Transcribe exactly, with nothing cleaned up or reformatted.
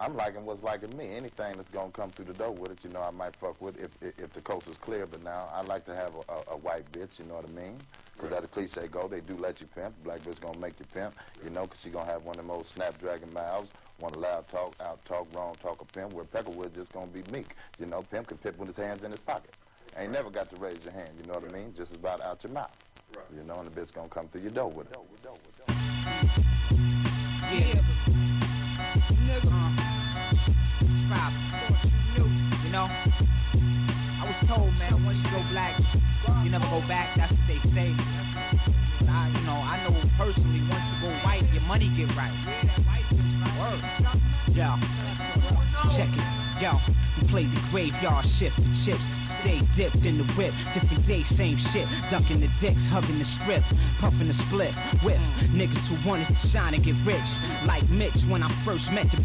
I'm liking what's liking me. Anything that's gonna come through the door with it, you know, I might fuck with if if, if the coast is clear. But now I like to have a, a, a white bitch, you know what I mean? Because right. As the cliche go, they do let you pimp. Black bitch gonna make you pimp, you know, because she gonna have one of them old snapdragon mouths, want to loud talk, out talk, wrong talk a pimp. Where Peckerwood just gonna be meek, you know. Pimp can pimp with his hands in his pocket. Ain't never got to raise your hand, you know what right. I mean? Just about out your mouth, right. You know, and the bitch gonna come through your door with it. Yeah, nigga. Uh, Rob, thought you knew. You know, I was told, man, once you go black, you never go back. That's what they say. But I, you know, I know personally, once you go white, your money get right. Word. Yo, check it. Yo, we played the graveyard shift, the chips. Stay dipped in the whip, different day, same shit. Dunking the dicks, hugging the strip, puffing the split. With niggas who wanted to shine and get rich, like Mitch when I first met the